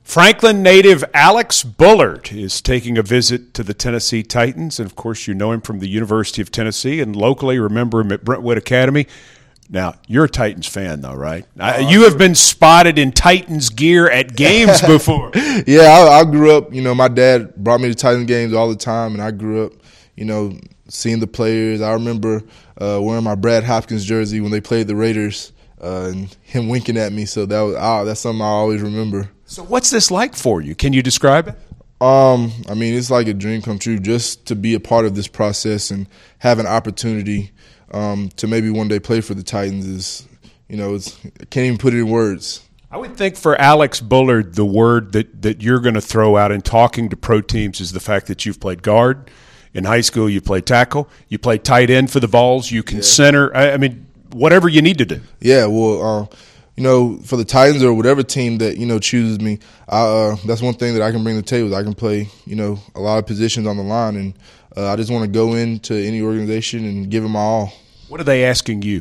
Franklin native Alex Bullard is taking a visit to the Tennessee Titans. And, of course, you know him from the University of Tennessee, and locally remember him at Brentwood Academy. Now, you're a Titans fan, though, right? You have been spotted in Titans gear at games before. Yeah, I grew up, my dad brought me to Titans games all the time, and I grew up, seeing the players. I remember wearing my Brad Hopkins jersey when they played the Raiders and him winking at me. So that's something I always remember. So what's this like for you? Can you describe it? It's like a dream come true just to be a part of this process and have an opportunity to maybe one day play for the Titans is, I can't even put it in words. I would think for Alex Bullard, the word that you're going to throw out in talking to pro teams is the fact that you've played guard. In high school, you played tackle. You played tight end for the Vols. You can center. Whatever you need to do. Yeah, well, for the Titans or whatever team that, chooses me, that's one thing that I can bring to the table. I can play, a lot of positions on the line, and I just want to go into any organization and give it my all. What are they asking you?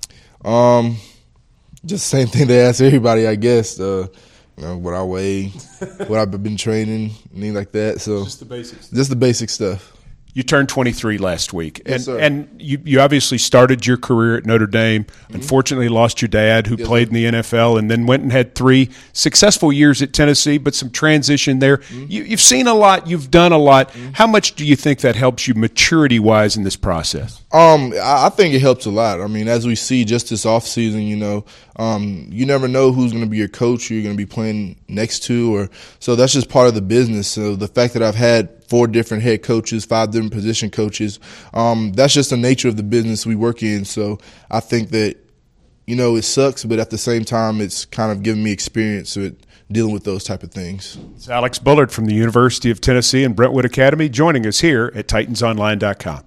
Just the same thing they ask everybody, I guess. What I weigh, what I've been training, anything like that. So just the basics. Just the basic stuff. You turned 23 last week, yes, sir. And you obviously started your career at Notre Dame. Mm-hmm. Unfortunately, lost your dad, who played in the NFL, and then went and had 3 successful years at Tennessee, but some transition there. Mm-hmm. You've seen a lot. You've done a lot. Mm-hmm. How much do you think that helps you maturity-wise in this process? I think it helps a lot. As we see just this offseason, you never know who's going to be your coach, who you're going to be playing next to, so that's just part of the business. So the fact that I've had 4 different head coaches, 5 different position coaches, that's just the nature of the business we work in. So I think that, it sucks, but at the same time, it's kind of given me experience with dealing with those type of things. It's Alex Bullard from the University of Tennessee and Brentwood Academy joining us here at TitansOnline.com.